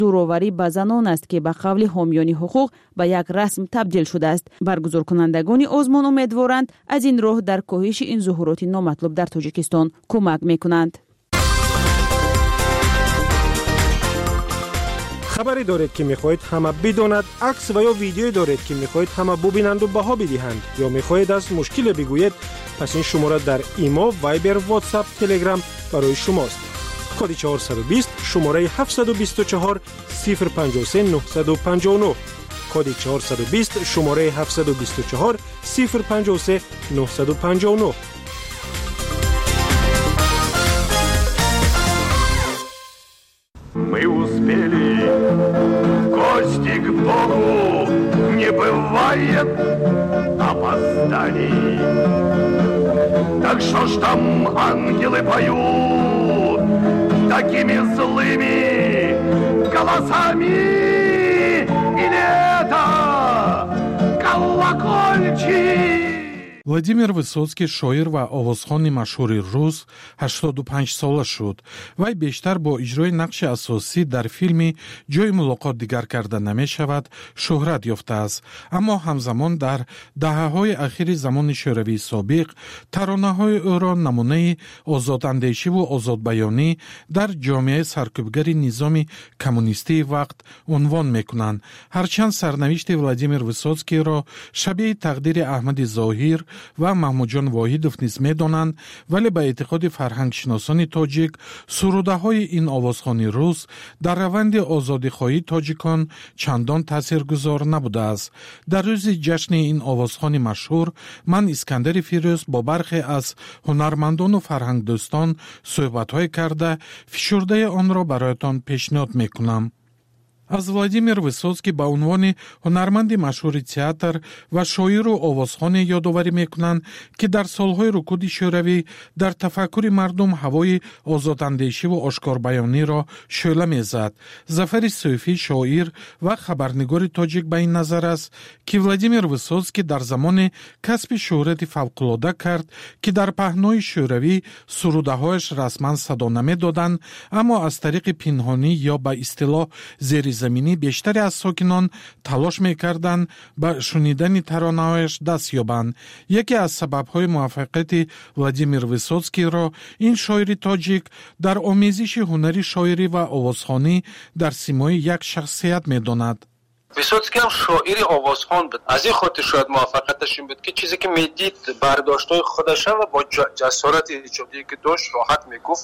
دوروری به زنان است که به قول حامیان حقوق به یک رسم تبدیل شده است. برگزار کنندگان آزمون امیدوارند از این راه در کاهش این ظهورات نامطلوب در تاجیکستان کمک میکنند. خبری دارید که میخواهید همه بداند، عکس و یا ویدیویی دارید که میخواهید همه ببینند و بها بدهند، یا میخواهید از مشکل بگویید، پس این شماره در ایما، وایبر، واتساپ، تلگرام برای شماست. کد 420 شماره 724 053 959. کد 420 شماره 724 053 959. Мы успели, гости к Богу, не бывает опозданий. Так что ж там ангелы поют такими злыми голосами? Или это колокольчик? Владимир Высоцкий шоир ва овозхони машҳури рус 85 сола шуд. Вай бештар бо иҷрои нақши асосӣ дар филми ҷои мулоқот дигар карда намешавад шӯҳрат ёфтааст. Аммо ҳамзамон дар даҳаҳои ахири замони шӯравии собиқ таронаҳои ӯро намунаи озодандешиву озодбаёнӣ дар ҷомеаи саркӯбгари низоми коммунистии вақт унвон мекунанд. Ҳарчанд сарнавишти Владимир Высоцкийро шабеҳи тақдири Аҳмади Зоҳир ва Маҳмудҷон Воҳидов низ медонанд, вале ба эътиқоди фарҳангшиносони тоҷик сурудаҳои ин овозхони рус дар раванди озодихоҳии тоҷикон чандон таъсиргузор набудааст. Дар рӯзи ҷашни ин овозхони машҳур ман Искандари Фирӯз бо бархе аз ҳунармандону фарҳангдӯстон суҳбатҳое карда фишурдаи онро бароятон пешниҳод мекунам. аз Владимир Высоцкий ба унвони ҳунарманди машҳури театр ва шоиру овозхоне ёдоварӣ мекунанд, ки дар солҳои рукуди шӯравӣ дар тафаккури мардум ҳавои озодандешиву ошкорбаёниро шӯъла мезад. Зафари Сӯфӣ шоир ва хабарнигори тоҷик ба ин назар аст, ки Владимир Высоцкий дар замоне касби шӯҳрати фавқулода кард, ки дар паҳнои шӯравӣ сурудаҳояш расман садо намедоданд, аммо аз тариқи пинҳонӣ ё ба истилоҳ зери заминӣ бештаре аз сокинон талош мекарданд ба шунидани таронаҳояш даст ёбанд. Яке аз сабабҳои муваффақияти Владимир Высоцкийро ин шоири тоҷик дар омезиши ҳунари шоирӣ ва овозхонӣ дар симои як шахсият медонад. Высоцкий ҳам шоири овозхон буд. Аз ин хотир шояд муваффақияташ ин буд, ки чизе ки медид бардоштҳои худаша ва бо ҷасорати иҷодие ки дошт роҳат мегуфт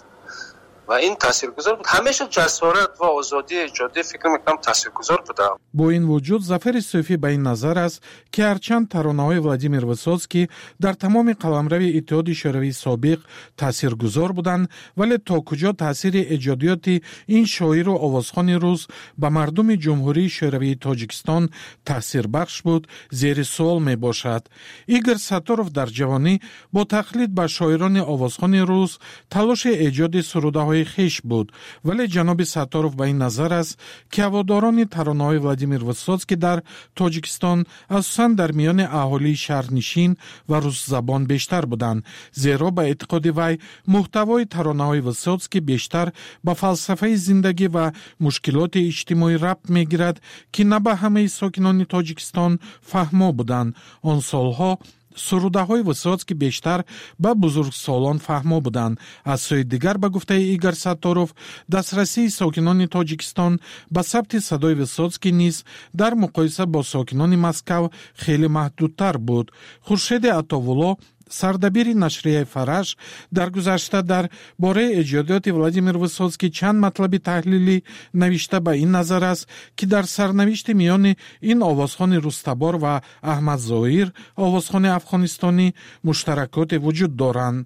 ва ин таъсиргузор буд. Ҳамеша ҷасорат ва озодии иҷодӣ фикр мекунам таъсиргузор буда. Бо ин вуҷуд Зафари Сӯфӣ ба ин назар аст, ки ҳарчанд таронаҳои Владимир Высоцкий дар тамоми қаламрави Иттиҳоди Шӯравии собиқ таъсиргузор буданд, вале то куҷо таъсири эҷодиёти ин шоиру овозхони рус ба мардуми Ҷумҳурии Шӯравии Тоҷикистон таъсирбахш буд, зери суол мебошад. Игор Сатторов дар ҷавонӣ бо тақлид ба шоирони овозхони рус талоши эҷоди сурудаҳои хеш буд, вале ҷаноби Сатторов ба ин назар аст, ки ҳаводорони таронаҳои Владимир Высоцкий дар Тоҷикистон асосан дар миёни аҳолии шаҳрнишин ва русзабон бештар буданд, зеро ба эътиқоди вай муҳтавои таронаҳои Высоцкий бештар ба фалсафаи зиндагӣ ва мушкилоти иҷтимоӣ рабт мегирад, ки на ба ҳамаи сокинони Тоҷикистон фаҳмо буданд. Он солҳо сурудаҳои Высоцкий бештар ба бузургсолон фаҳмо буданд. аз сӯи дигар, ба гуфтаи Игор Сатторов, дастрасии сокинони Тоҷикистон ба сабти садои Высоцкий низ дар муқоиса бо сокинони Москав хеле маҳдудтар буд. Хуршеди Атовулло, сардабири нашрияи Фараш, дар гузашта дар бораи эҷодиёти Владимир Высоцкий чанд матлаби таҳлилӣ навишта ба ин назар аст, ки дар сарнавишти миёни ин овозхони Рустабор ва Аҳмад Зоҳир, овозхони афғонистонӣ, муштаракоте вуҷуд доранд.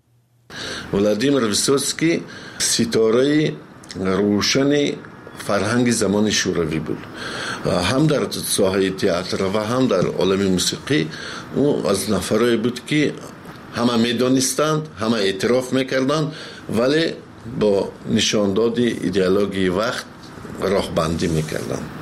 Владимир Высоцкий ситораи рӯшани фарҳанги замони шӯравӣ буд. ҳам дар соҳаи театр ва ҳам дар олами мусиқӣ ӯ аз нафарое буд, ки ҳама медонистанд, ҳама эътироф мекарданд, вале бо нишондоди идеологияи вақт роҳбандӣ мекарданд.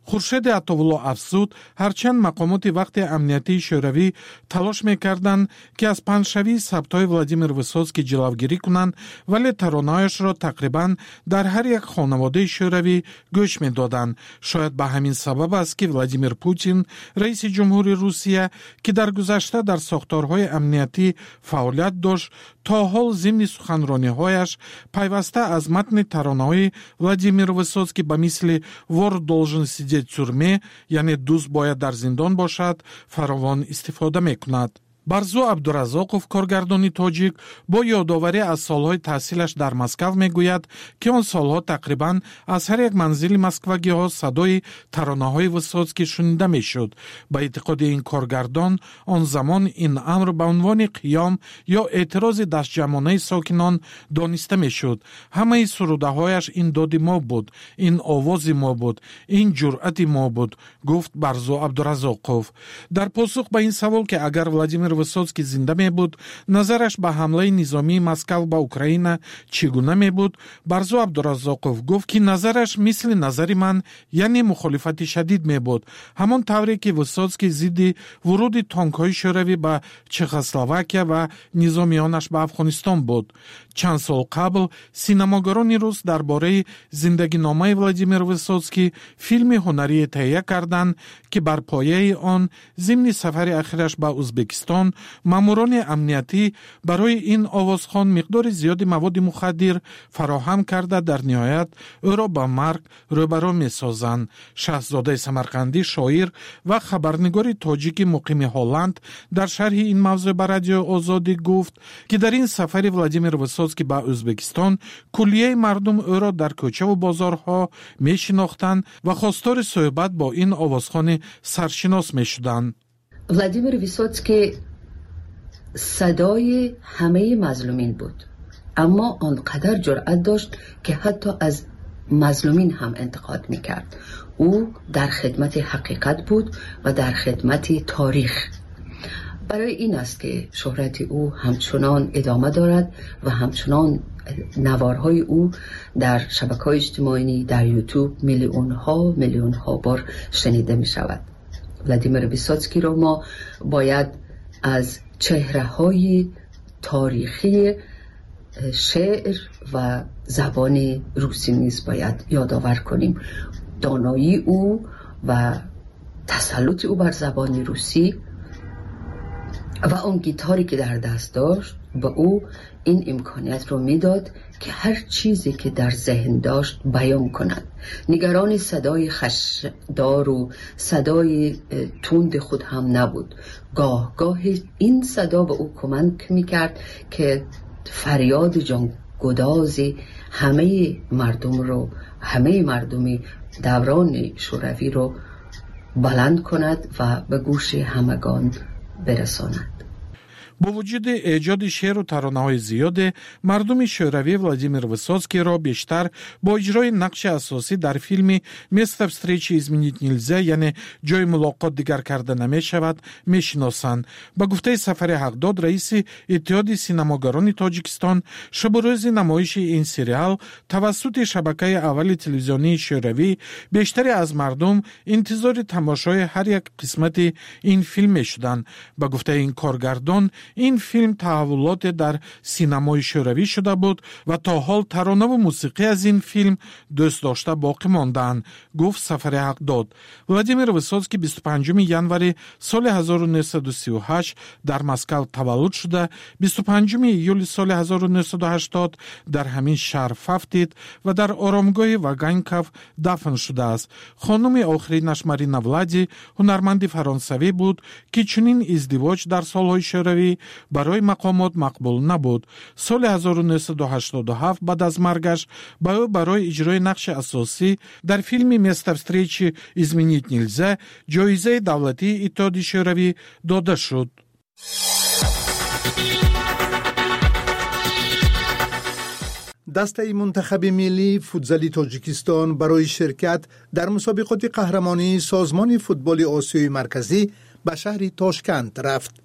خورشید عطاالله افزود هرچند مقامات وقت امنیتی شوروی تلاش میکردند که از پنجشنبه ثبت‌های ولادیمیر ویسوتسکی جلوگیری کنند، ولی ترانه‌هایش را تقریباً در هر یک خانواده شوروی گوش میدادند. شاید به همین سبب است که ولادیمیر پوتین رئیس جمهوری روسیه که در گذشته در ساختارهای امنیتی فعالیت داشت، تا حال ضمن سخنرانی‌هایش پیوسته از متن ترانه‌های ولادیمیر ویسوتسکی به مثل «Вор должен сидеть в тюрьме», یعنی دوست باید در زندان باشد، فراوان استفاده میکند. барзу абдуразоқов коргардони тоҷик бо ёдоварӣ аз солҳои таҳсилаш дар Москав мегӯяд ки он солҳо тақрибан аз ҳар як манзили москвагиҳо садои таронаҳои Высоцкӣ шунида мешуд. ба эътиқоди ин коргардон он замон ин амр ба унвони қиём ё эътирози дастҷамонаи сокинон дониста мешуд. ҳамаи сурудаҳояш ин доди мо буд, ин овози мо буд, ин ҷуръати мо буд, гуфт барзу абдуразоқов. дар посух ба ин савол ки агар Владимир Высоцкий зинда мебуд, назараш ба ҳамлаи низомии Москав ба Украина чӣ гуна мебуд, барзу абдуразоқов гуфт ки назараш мисли назари ман, яъне мухолифати шадид мебуд, ҳамон тавре ки Высоцкий зидди вуруди тонкҳои шӯравӣ ба Чехословакия ва низомиёнаш ба Афғонистон буд. чанд сол қабл синамогарони рус дар бораи зиндагиномаи Владимир Высоцкий филми ҳунарие таҳия карданд ки бар пояи он зимни сафари ахираш ба Узбекистон маъмурони амниятӣ барои ин овозхон миқдори зиёди маводи мухаддир фароҳам карда дар ниҳоят ӯро ба марг рӯбаро месозанд. Шаҳзодаи Самарқандӣ, шоир ва хабарнигори тоҷики муқими Ҳолланд дар шарҳи ин мавзӯъ ба Радиои Озодӣ гуфт ки дар ин сафари Владимир Высоцкий ба Ӯзбекистон куллияи мардум ӯро дар кӯчаву бозорҳо мешинохтанд ва хостори суҳбат бо ин овозхони саршинос мешуданд. Владимир Высоцкий صدای همه مظلومین بود، اما آنقدر جرأت داشت که حتی از مظلومین هم انتقاد میکرد. او در خدمت حقیقت بود و در خدمت تاریخ. برای این است که شهرت او همچنان ادامه دارد و همچنان نوارهای او در شبکه‌های اجتماعی، در یوتیوب میلیون ها بار شنیده می شود. ولادیمیر ویسوتسکی را ما باید از چهره‌های تاریخی شعر و زبان روسی نیز باید یادآور کنیم. دانایی او و تسلط او بر زبان روسی و اون گیتاری که در دست داشت به او این امکانیت رو میداد که هر چیزی که در ذهن داشت بیان کند. نگران صدای خشدار و صدای تند خود هم نبود. گاه این صدا به او کمک میکرد که فریاد جانگدازی همه مردمی دوران شوروی رو بلند کند و به گوش همگان برساند. бо вуҷуди эҷоди шеъру таронаҳои зиёде мардуми шӯравӣ Владимир Высоцкийро бештар бо иҷрои нақши асосӣ дар филми «Место встречи изменить нельзя», яъне ҷои мулоқот дигар карда намешавад, мешиносанд. ба гуфтаи Сафари Ҳақдод, раиси иттиҳоди синамогарони Тоҷикистон, шабу рӯзи намоиши ин сериал тавассути шабакаи аввали телевизионии шӯравӣ бештаре аз мардум интизори тамошои ҳар як қисмати ин филм мешуданд. ба гуфтаи ин коргардон, ин филм таҳаввулоте дар синамои шӯравӣ шуда буд ва то ҳол таронаву мусиқӣ аз ин филм дӯст дошта боқӣ мондаанд, гуфт Сафари Ҳақдод. Владимир Высоцкий 25 январи соли 1938 дар Москав таваллуд шуда, 25 июли соли 1980 дар ҳамин шаҳр фафтид ва дар оромгоҳи Ваганьков дафн шудааст. хонуми охиринаш Марина Влади ҳунарманди фаронсавӣ буд ки чунин издивоҷ дар солҳои шӯравӣ барои мақомот мақбул набуд. соли 1987 баъд аз маргаш ба ӯ барои иҷрои нақши асосӣ дар филми «Место встречи изменить нельзя» ҷоизаи давлатии Иттиҳоди шӯравӣ дода шуд. дастаи мунтахаби миллии футзали Тоҷикистон барои ширкат дар мусобиқоти қаҳрамонии созмони футболи Осиёи Марказӣ ба шаҳри Тошкент рафт.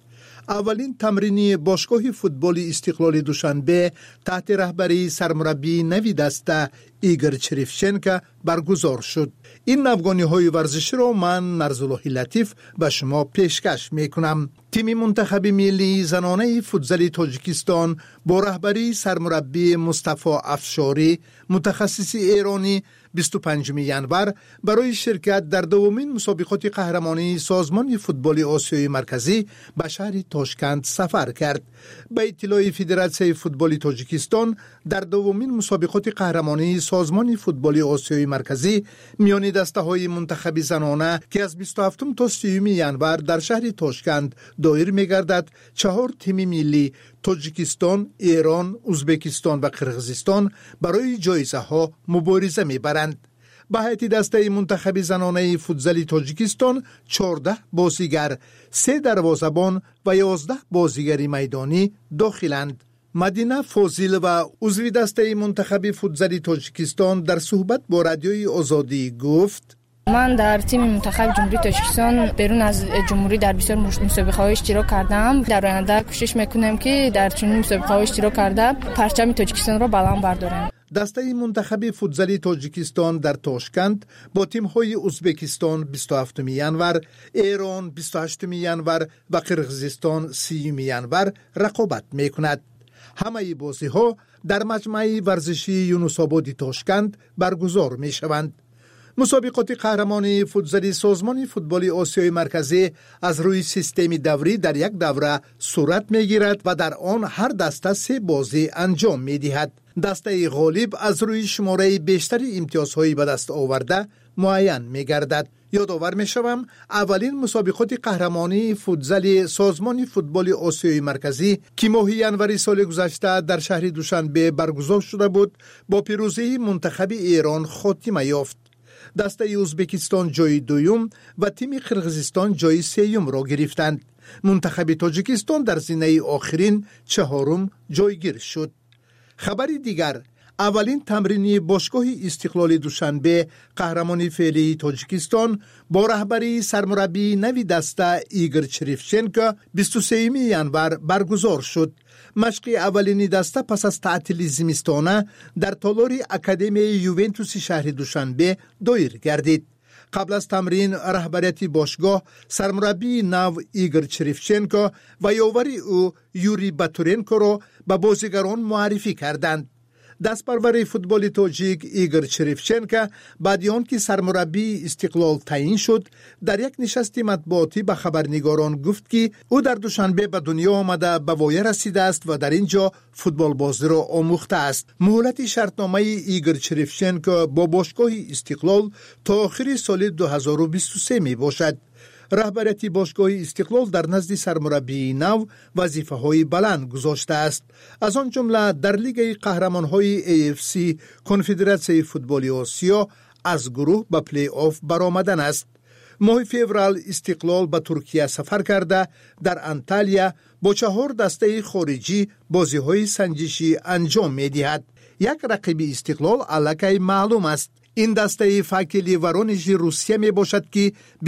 اولین تمرینی باشگاه فوتبال استقلال دوشنبه تحت رهبری سرمربی نوی دسته ایگور چریفچنکو برگزار شد. این افغانی‌های ورزشی را من نرزالله لطیف به شما پیشکش میکنم. تیم منتخب ملی زنانه فوتبال تاجیکستان با رهبری سرمربی مصطفی افشاری متخصص ایرانی 25 ینور برای شرکت در دومین مسابقات قهرمانی سازمان فوتبال آسیای مرکزی به شهر تاشکند سفر کرد. به اطلاع فدراسیون فوتبال تاجیکستان در دومین مسابقات قهرمانی سازمان فوتبال آسیای مرکزی میان دسته‌های منتخب زنانه که از 27 تا 30 ینور در شهر تاشکند دایر می‌گردد 4 تیم ملی تاجیکستان، ایران، ازبکستان و قرقیزستان برای جایزه‌ها مبارزه می‌برند. به هیئت دسته منتخب زنانه فوتبال تاجیکستان 14 بازیگر، 3 دروازه‌بان و 11 بازیگر میدانی داخلند. مدینه فاضل و عضو دسته منتخب فوتبال تاجیکستان در صحبت با رادیوی آزادی گفت: من در تیم منتخب جمهوری تاجیکستان بیرون از جمهوری در بسیار مسابقه‌های اشتراک کردم. در آینده کوشش میکنم که در چنین مسابقه‌های اشتراک کرده پرچم تاجیکستان را بلند بردارم. دسته منتخب فوتبال تاجیکستان در تاشکند با تیم‌های ازبکستان 27 ینور، ایران 28 ینور و قرقیزستان 30 ینور رقابت میکند. همه بازی‌ها در مجمع ورزشی یونس‌آباد تاشکند برگزار میشوند. مسابقات قهرمانی فوتبال سازمان فوتبال آسیای مرکزی از روی سیستم دوری در یک دوره صورت میگیرد و در آن هر دسته 3 بازی انجام میدهد. دسته غالب از روی شماره بیشتر امتیازهای به دست آورده معین میگردد. یادآور میشوم اولین مسابقات قهرمانی فوتبال سازمان فوتبال آسیای مرکزی که ماه ینور سال گذشته در شهر دوشنبه برگزار شده بود با پیروزی منتخب ایران خاتمه یافت. دسته ازبکستان جای دوم و تیم قرقیزستان جای سوم را گرفتند. منتخب تاجیکستان در زینه آخرین 4م جایگیر شد. خبری دیگر، اولین تمرینی باشگاه استقلال دوشنبه قهرمانی فعلی تاجیکستان با رهبری سرمربی نوی دسته ایگور چریفچنکو 23 ینور برگزار شد. مشق اولین دسته پس از تعطیل زمستانه در تالار اکادمی یوونتوس شهر دوشنبه دایر گردید. قبل از تمرین رهبریت باشگاه سرمربی نو ایگور چریفچنکو و یاوری او یوری باتورنکو را به بازیگران معرفی کردند. دستپرور فوتبال تاجیک ایگور چریفچنکو بعد از آنکه سرمربی استقلال تعیین شد در یک نشست مطبوعاتی به خبرنگاران گفت که او در دوشنبه به دنیا آمده به وایه رسیده است و در اینجا فوتبال بازی را آموخته است. مهلت شرطنامه ایگور چریفچنکو با باشگاه استقلال تا آخر سال 2023 می باشد. رهبریت باشگاه استقلال در نزد سرمربی نو وظیفه‌های بلند گذاشته است. از آن جمله در لیگ قهرمان‌های AFC کنفدراسیون فوتبال آسیا از گروه به پلی آف برآمدن است. ماه فوریه استقلال به ترکیه سفر کرده در انتالیا با 4 دسته خارجی بازی‌های سنجشی انجام می‌دهد. یک رقیب استقلال الکی معلوم است. این دسته فاکلی ورونژ روسیه می باشد که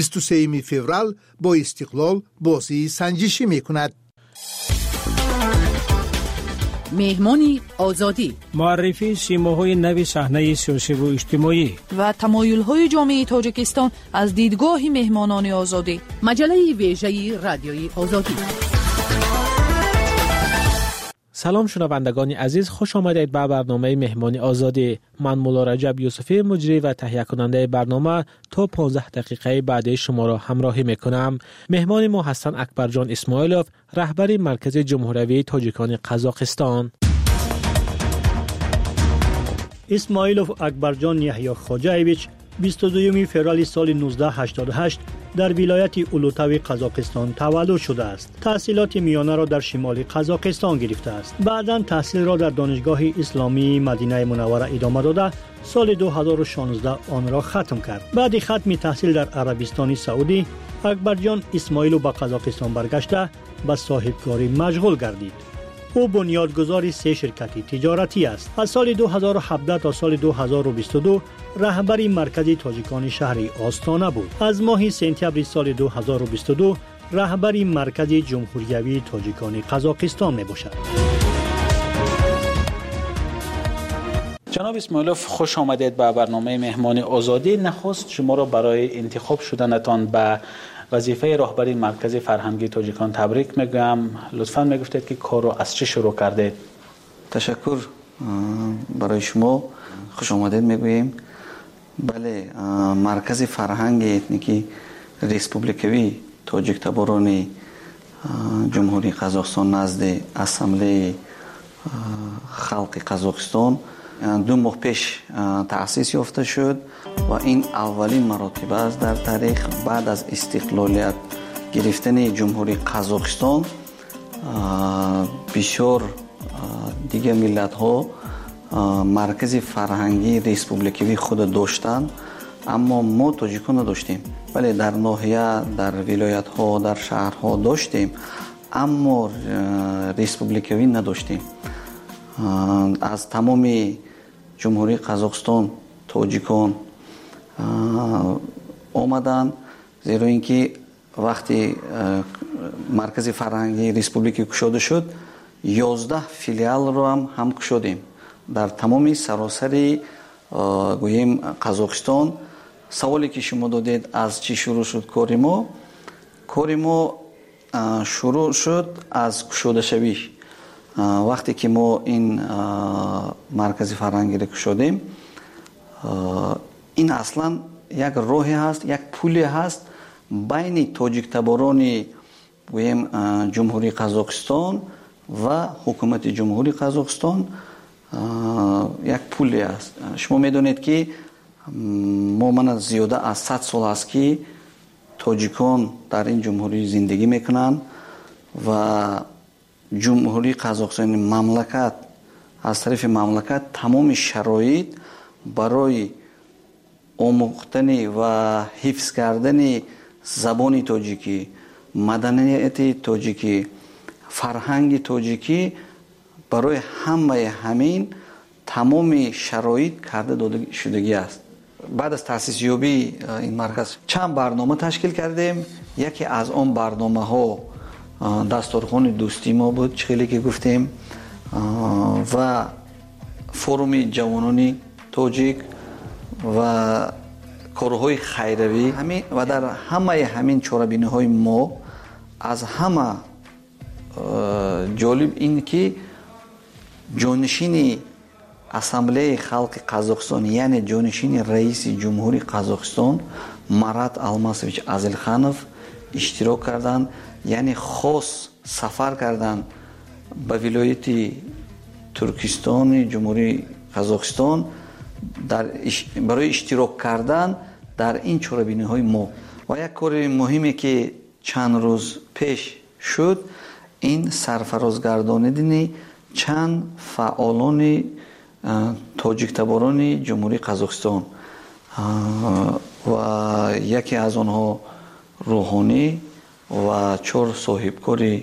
23 فوریه با استقلال بازی سنجشی می کند. مهمانی آزادی، معرفی سیماهای نوی صحنه سیاسی و اجتماعی و تمایل‌های جامعه تاجیکستان از دیدگاه مهمانان آزادی. مجله ویژه رادیوی آزادی. سلام شنوندگان عزیز، خوش آمدید به برنامه مهمانی آزادی. من مولا رجب یوسفی مجری و تهیه کننده برنامه تا 15 دقیقه بعد شما را همراهی میکنم. مهمان ما هستند اکبرجان اسماعیلوف، رهبر مرکز جمهوری تاجیکان قزاقستان. اسماعیلوف اکبرجان یحیی خواجه‌ایویچ 22 فوریه سال 1988 در ولایت اولوتاوی قزاقستان تولد شده است. تحصیلات میانه را در شمال قزاقستان گرفته است. بعداً تحصیل را در دانشگاه اسلامی مدینه منوره ادامه داده سال 2016 آن را ختم کرد. بعد ختم تحصیل در عربستان سعودی، اکبرجان اسماعیلوف به قزاقستان برگشته به صاحبکاری مشغول گردید. او بنیادگذار 3 شرکت تجارتی است. از سال 2017 تا سال 2022 رهبر مرکز تاجیکان شهر آستانه بود. از ماه سپتامبر سال 2022 رهبر مرکز جمهوریوی تاجیکان قزاقستان می باشد. جناب اسماعیلوف، خوش آمدید به برنامه مهمان آزادی. نخست شما را برای انتخاب شدنتان به وظیفه رهبری مرکز فرهنگی تاجیکان تبریک میگویم. لطفاً میگفتید که کار را از چه شروع کردید؟ تشکر برای شما، خوش آمدید میگوییم. بله، مرکز فرهنگ اتنیکی ریسپوبلیکوی تاجیک تباران جمهوری قزاقستان نزد اسامبله خلق قزاقستان 2 ماه پیش تأسیس یافته شد و این اولین مراتبه است در تاریخ بعد از استقلالیت گرفتن جمهوری قزاقستان. بسیار دیگه ملت ها مرکز فرهنگی ریسپوبلیکوی خود داشتند، اما ما تاجیکان نداشتیم. ولی در ناحیه، در ولایت ها، در شهرها داشتیم، اما ریسپوبلیکوی نداشتیم. از تمام جمهوری قزاقستان تاجیکان آمدن، زیرا اینکه وقتی مرکز فرهنگی ریسپوبلیکی گشوده شد 11 فیلیال رو هم گشودیم در تمام سراسر گوییم قزاقستان. سوالی که شما دادید از چی شروع شد کاری ما شروع شد از گشوده شوی. وقتی که ما این مرکز فرهنگی رو گشودیم، این اصلا یک راهی هست، یک پولی هست بین تاجیک تباران گوییم جمهوری قزاقستان و حکومت جمهوری قزاقستان. یک پولی است. شما میدونید که من زیاده از 100 سال است که تاجیکان در این جمهوری زندگی میکنند و جمهوری قزاقستان مملکت از طرف مملکت تمام شرایط برای آموختن و حفظ کردن زبان تاجیکی، مدنیت تاجیکی، فرهنگ تاجیکی، برای همه همین تمام شرایط کرده داده شدگی است. بعد از تأسیس یابی این مرکز چند برنامه تشکیل کردیم. یکی از آن برنامه ها دستورخوان دوستی ما بود، خیلی که گفتیم، و فروم جوانان تاجیک و کارهای خیروی و در همه همین چاره‌بینی های ما از همه جالب این که جانشین اسامبله خلق قزاقستان یعنی جانشین رئیس جمهوری قزاقستان مرات الماسویچ ازلخانوف اشتراک کردند، یعنی خاص سفر کردند به ولایت ترکستان جمهوری قزاقستان برای اشتراک کردن در این چاره‌بینی های ما. و یک کار مهمی که چند روز پیش شد این سرفرازگرداندن چند فعالان تاجیک تباران جمهوری قزاقستان و یکی از آنها روحانی و 4 صاحبکاری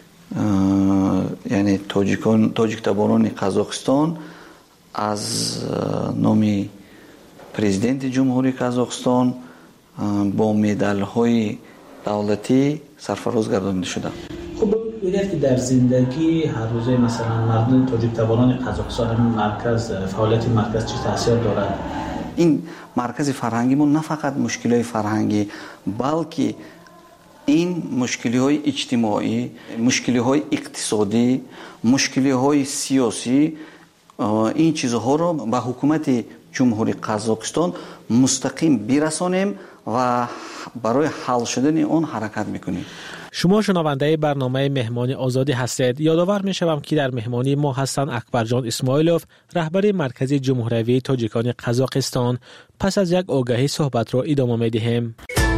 یعنی تاجیک تباران قزاقستان از نام پرزیدنت جمهوری قزاقستان با مدال های دولتی سرفراز گردانده شده. خب بگویید که در زندگی هر روزه مثلا مردم تاجیک تباران قزاقستان مرکز فعالیت مرکز چه تاثیر دارد؟ این مرکز فرهنگی ما نه فقط مشکلات فرهنگی بلکه این مشکلات اجتماعی، مشکلات اقتصادی، مشکلات سیاسی، این چیزها رو به حکومت جمهوری قزاقستان مستقیم برسانیم و برای حل شدن اون حرکت میکنیم. شما شنونده برنامه مهمان آزادی هستید. یادآور میشوم که در مهمانی ما هستند اکبرجان اسماعیلوف، رهبر مرکز جمهوریوی تاجیکان قزاقستان. پس از یک آگهی صحبت را ادامه میدهیم.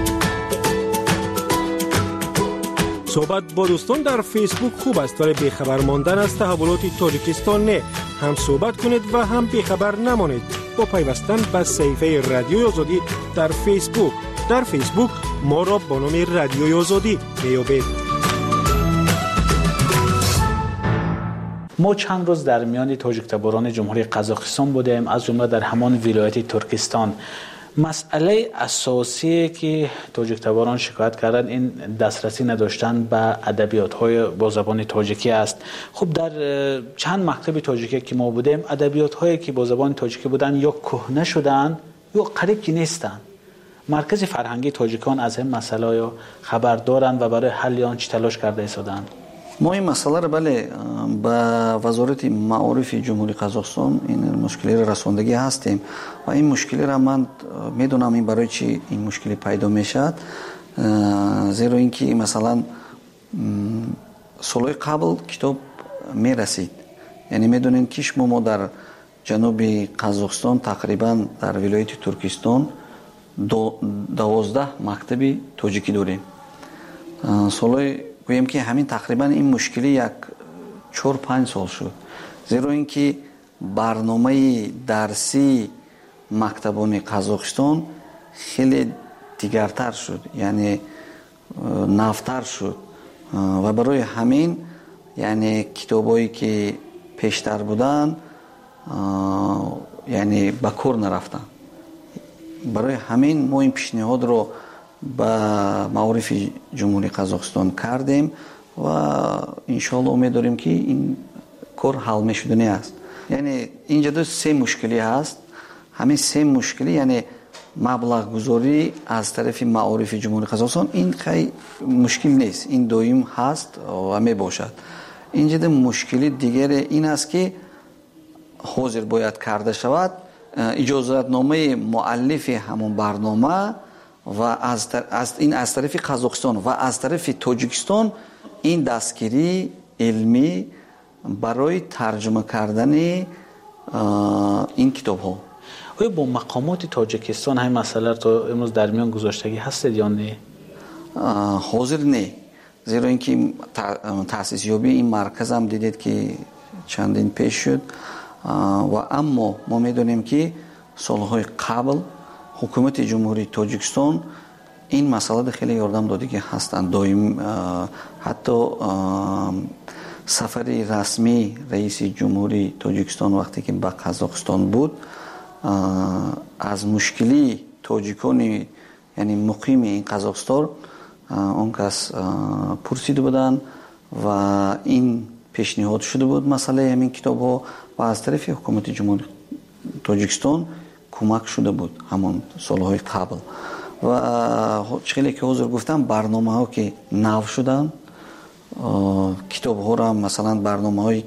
صحبت با دوستان در فیسبوک خوب است، ولی بیخبر ماندن از تحولات تاجیکستان نه. هم صحبت کنید و هم بیخبر نمانید با پیوستن به صفحه رادیوی آزادی در فیسبوک. در فیسبوک ما را با نام رادیوی آزادی میابید. ما چند روز در میان تاجیک تباران جمهوری قزاقستان بودیم، از جمله در همان ولایت ترکستان. مسئله اساسی که تاجیک تباران شکایت کردن این دسترسی نداشتن به ادبیات های با زبان تاجیکی است. خب در چند مکتب تاجیکی که ما بودیم ادبیات هایی که با زبان تاجیکی بودن یا کهنه شدن یا قریب که نیستن. مرکز فرهنگی تاجیکان از این مسئله یا خبر دارند و برای حل آن چی تلاش کرده ایستادند؟ ما این مسئله را بله با وزارت معارف جمهوری قزاقستان این مشکلی را رساندگی هستیم و این مشکلی را من میدونم این برای چی این مشکلی پیدا میشد، زیرا اینکه مثلا سالهای قبل کتاب میرسید، یعنی میدونین که ما در جنوب قزاقستان تقریبا در ولایت ترکستان 12 مکتب تاجیکی داریم. سالهای گویم که همین تقریبا این مشکلی یک 4-5 سال شد، زیرا اینکه برنامه درسی مکتبان قزاقستان خیلی دیگرتر شد، یعنی نوتر شد و برای همین یعنی کتابایی که پیشتر بودن یعنی به کار نرفتن. برای همین ما این پیشنهاد رو به معارف جمهوری قزاقستان کردیم و انشالله امید داریم که این کار حل میشدنی است. یعنی اینجا 3 مشکلی هست. همین 3 مشکلی یعنی مبلغ گذاری از طرف معارف جمهوری قزاقستان این خیلی مشکل نیست، این دویم هست و می باشد. اینجا مشکلی دیگر این است که حاضر باید کرده شود اجازتنامه مؤلف همون برنامه و از طرف قزاقستان و از طرف تاجیکستان این دستگیری علمی برای ترجمه کردن این کتاب ها. آیا با مقامات تاجیکستان همین مسئله تو امروز در میان گذاشتگی هستید یا نه؟ حاضر نه، زیرا اینکه تأسیس یابی این مرکز هم دیدید که چندین پیش شد و اما ما میدونیم که سالهای قبل حکومت جمهوری تاجیکستان این مسئله خیلی یاردم داده که هستند. دائم حتی سفر رسمی رئیس جمهوری تاجیکستان وقتی که به قزاقستان بود از مشکلی تاجیکان یعنی مقیم این قزاقستان اون کس پرسیده بودن و این پیشنهاد شده بود مسئله همین کتاب ها و از طرف حکومت جمهوری تاجیکستان کمک شده بود همون سالهای قبل و چیزی که حضور گفتم برنامه ها که نو شدن کتاب ها را مثلا برنامه های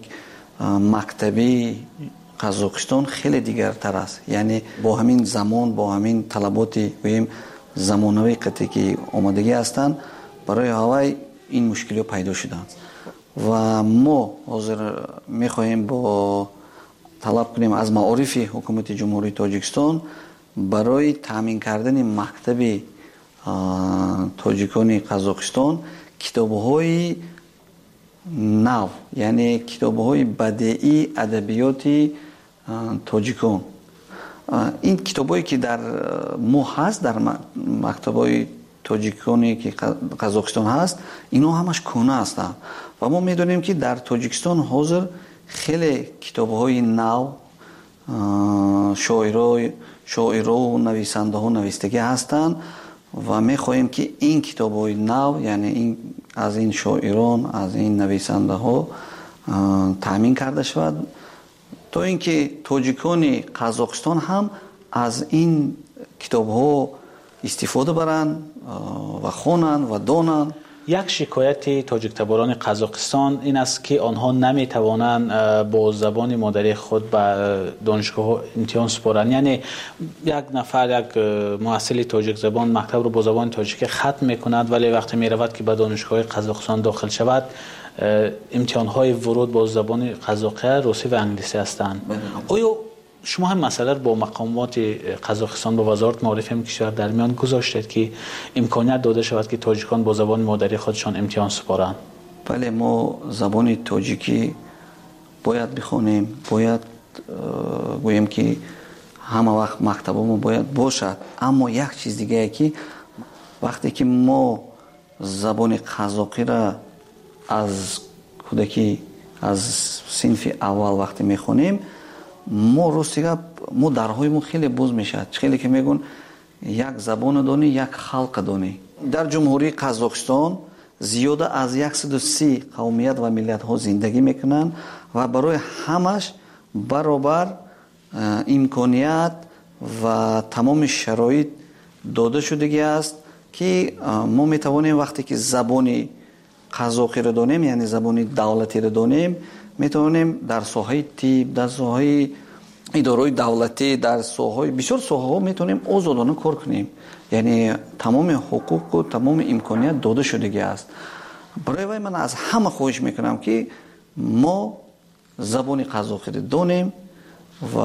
مکتبی قزاقستان خیلی دیگرتر است، یعنی با همین زمان با همین طلبات گوییم زمانوی قطعی که آمادگی هستند برای هوای این مشکلی پیدا شدند و ما حاضر میخواهیم با طلب کنیم از معارف حکومت جمهوری تاجیکستان برای تامین کردن مکتب تاجیکان قزاقستان کتاب‌های نو، یعنی کتاب‌های بدیعی ادبیات تاجیکان. این کتابایی که در ما هست در مکتب‌های تاجیکانی که قزاقستان هست اینا همش کهنه هستند و ما میدونیم که در تاجیکستان حاضر خیلی کتاب‌های نو شاعرها و نویسنده ها نویستگی هستند و میخواهیم که این کتاب‌های نو یعنی این از این شاعران از این نویسنده ها تامین کرده شود تا اینکه تاجیکان قزاقستان هم از این کتاب‌ها استفاده برن و خوانن و دانن. یک شکایت تاجیک تباران قزاقستان این است که آنها نمیتوانند با زبان مادری خود به دانشگاه امتحان سپارند، یعنی یک نفر یک محصل تاجیک زبان مکتب رو با زبان تاجیکی ختم میکند ولی وقتی میرود که به دانشگاه قزاقستان داخل شود امتحان های ورود با زبان قزاقی روسی و انگلیسی هستند. آیا شما هم مسئله رو با مقامات قزاقستان با وزارت معارف کشور در میان گذاشتید که امکانیت داده شود که تاجیکان با زبان مادری خودشان امتحان سپارند؟ بله، ما زبان تاجیکی باید بخونیم، باید گویم که همه وقت مکتبمون باید باشد، اما یک چیز دیگه که وقتی که ما زبان قزاقی را از کودکی از صنف اول وقتی میخونیم ما درهایمون خیلی باز میشه. خیلی که میگن یک زبان دانی، یک خلق دانی. در جمهوری قزاقستان زیاده از 130 قومیت و ملت ها زندگی میکنن و برای همش برابر امکانیت و تمام شرایط داده شدگی است که ما میتوانیم وقتی که زبان قزاقی رو دانیم، یعنی زبان دولتی رو دانیم، میتوانیم در ساحه طب، در ساحه اداره دولتی، در ساحه بسیار ساحه ها میتونیم آزادانه کار کنیم. یعنی تمام حقوق و تمام امکانیت داده شدگی است. برای وای من از همه خواهش میکنم که ما زبان قزاقی رو دانیم و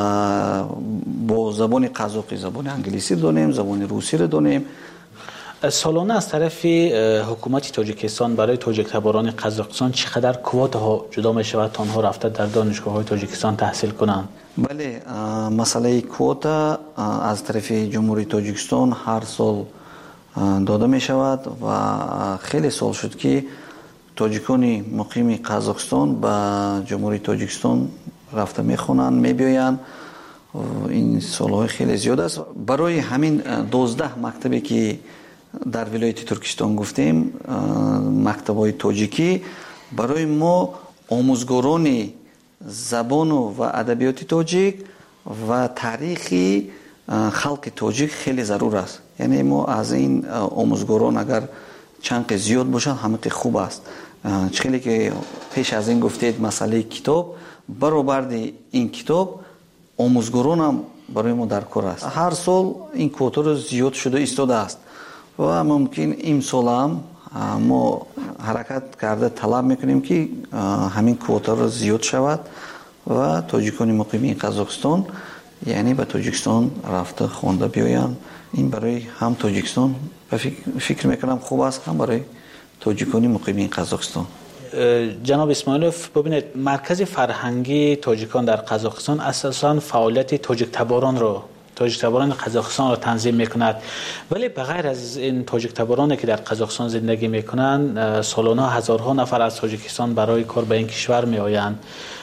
با زبان قزاقی زبان انگلیسی دانیم، زبان روسی رو دانیم. سالانه از طرف حکومت تاجیکستان برای تاجیک تباران قزاقستان چقدر کوتا ها جدا می شود تا آنها رفته در دانشگاه های تاجیکستان تحصیل کنند؟ بله، مسئله کوتا از طرف جمهوری تاجیکستان هر سال داده می شود و خیلی سال شد که تاجیکان مقیم قزاقستان به جمهوری تاجیکستان رفته می خوانند، می بیایند. این سالهای خیلی زیاد است. برای همین 12 مکتبی که در ولایت ترکستان گفتیم، مکتب‌های تاجیکی، برای ما آموزگاران زبان و ادبیات تاجیک و تاریخی خلق تاجیک خیلی ضرور است. یعنی ما از این آموزگاران اگر چند زیاد باشن همه خوب است. چخیلی که پیش از این گفتید مسئله کتاب، برابر این کتاب آموزگاران هم برای ما در کار است. هر سال این کوتا رو زیاد شده ایستاده است و ممکن این سال هم ما حرکت کرده طلب میکنیم که همین کوتا رو زیاد شود و تاجیکان مقیم قزاقستان یعنی به تاجیکستان رفته خوانده بیاین. این برای هم تاجیکستان فکر میکنم خوب است، هم برای تاجیکان مقیم قزاقستان. جناب اسماعیلوف، ببینید مرکز فرهنگی تاجیکان در قزاقستان اساساً فعالیت تاجیک تباران قزاقستان را تنظیم میکند، ولی بغیر از این تاجیک تبارانی که در قزاقستان زندگی میکنند، سالانه هزارها نفر از تاجیکستان برای کار به این کشور میآیند.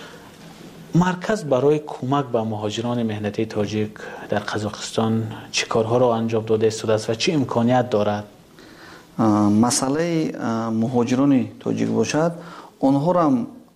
مرکز برای کمک به مهاجران مهنتی تاجیک در قزاقستان چه کارها را انجام داده است و چه امکانیت دارد؟ مسئله مهاجران تاجیک باشد، آنها را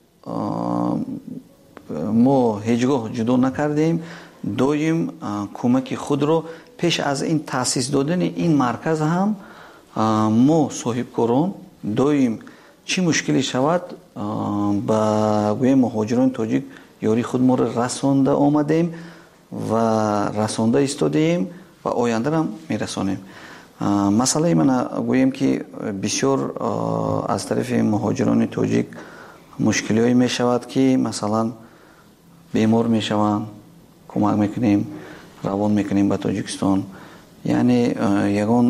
ما هیچگاه جدا نکردیم. دویم کمک خود رو پیش از این تأسیس دادن این مرکز هم ما صاحب کاران دویم چی مشکلی شود با مهاجران تاجیک یاری خود ما رو رسانده آمدیم و رسانده ایستادیم و آینده هم میرسانیم. مسئله من گویم که بسیار از طرف مهاجران تاجیک مشکلی هایی می شود که مثلا بیمار می شوند، کمک میکنیم، روان میکنیم به تاجیکستان، یعنی یگان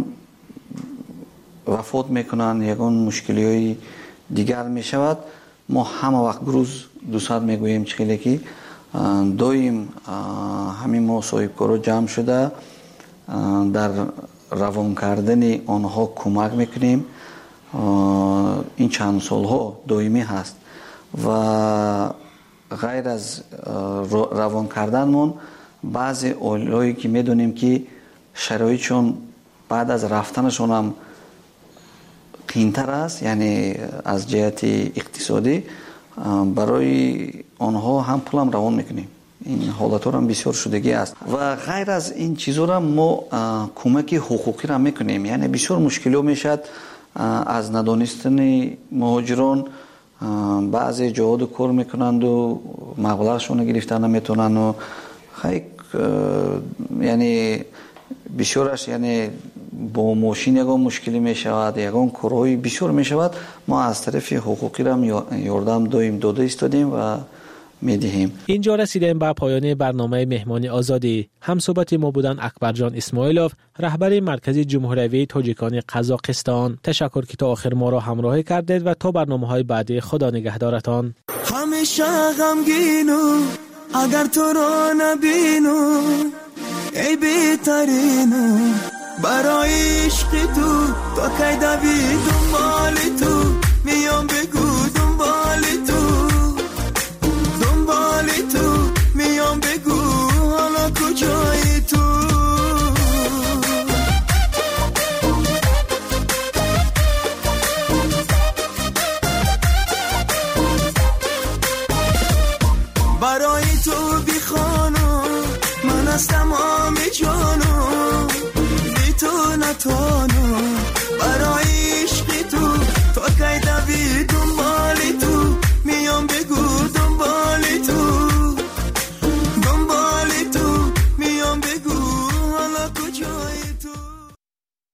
وفات میکنن، یگان مشکلی های دیگر میشود. ما همه وقت گروز دوست میگوییم چخیلی که دویم همین ما صاحب کارو جمع شده در روان کردن آنها کمک میکنیم. این چند سالها دائمی هست و غیر از روان کردنمون بعضی اولایی که میدونیم که شرایطشون بعد از رفتنشون هم قینتر است، یعنی از جهت اقتصادی برای آنها هم پول هم روان میکنیم. این حالت ها هم بسیار شدگی است و غیر از این چیزا را ما کمک حقوقی را میکنیم. یعنی بسیار مشکلی میشد از ندانستن مهاجران، بعضی جهاد کار میکنند و مبلغشون گرفتن نمیتونن و یعنی بسیارش یعنی با ماشین یکان مشکلی میشود، یکان کارهای بسیار میشود. ما از طرف حقوقی را یاردم داده ایستادیم و میدهیم. اینجا رسیدیم به پایان برنامه مهمانی آزادی. هم صحبت ما بودن اکبرجان اسماعیلوف، رهبر مرکز جمهوری تاجیکان قزاقستان. تشکر که تا آخر ما را همراهی کردید و تا برنامه‌های بعدی خدا نگهدارتان. همیشه غمگینم اگر تو را نبینم، ای بهترینم برای عشق تو، تا کی دوی دنبال تو، میام بگو دنبال تو، میام بگو حالا کجایی تو. وطنو